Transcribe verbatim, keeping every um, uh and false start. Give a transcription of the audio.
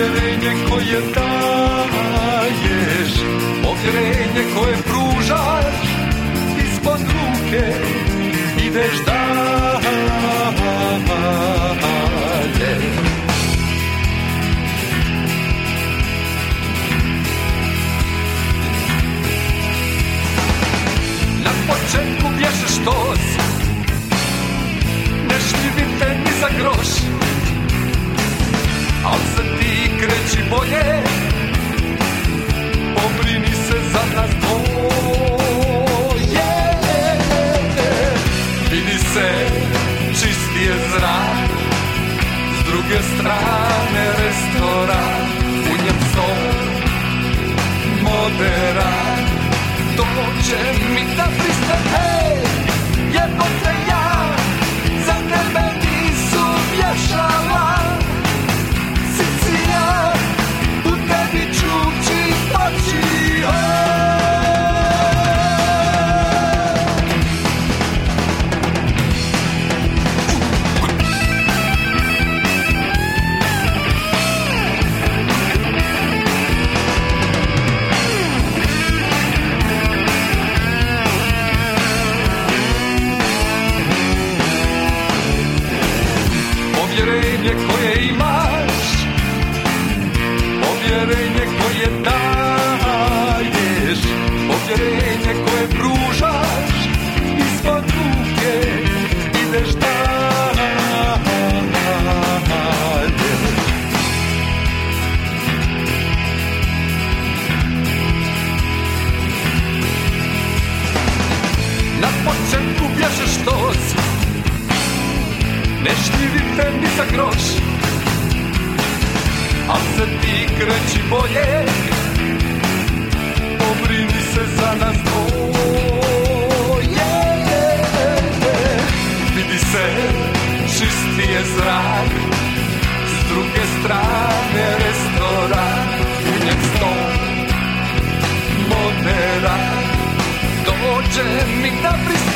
povjerenje koje daješ, povjerenje koje pružaš, ispod ruke ideš dalje. Na početku bješe štos, ne šljivite ni za groš, al se ti kreći bolje, pobrini se za nas dvoje. Vidi se čistije zrak, s druge strane restoran, u njem sol moderan. Dođe mi da pristan, hej, jebote ja, za tebe nisu vješala. Sicilija, u tebi čuči oči, povjerenje koje imaš, povjerenje koje daješ, povjerenje koje pružaš, ispod ruke ideš dalje. Na početku bježe štos, ne šljivite ni za groš, al se ti kreći bolje, pobrini se za nas dvoje. Vidi se čistije zrak, s druge strane restoran, u njem stol moderan. Dođe mi da pristan,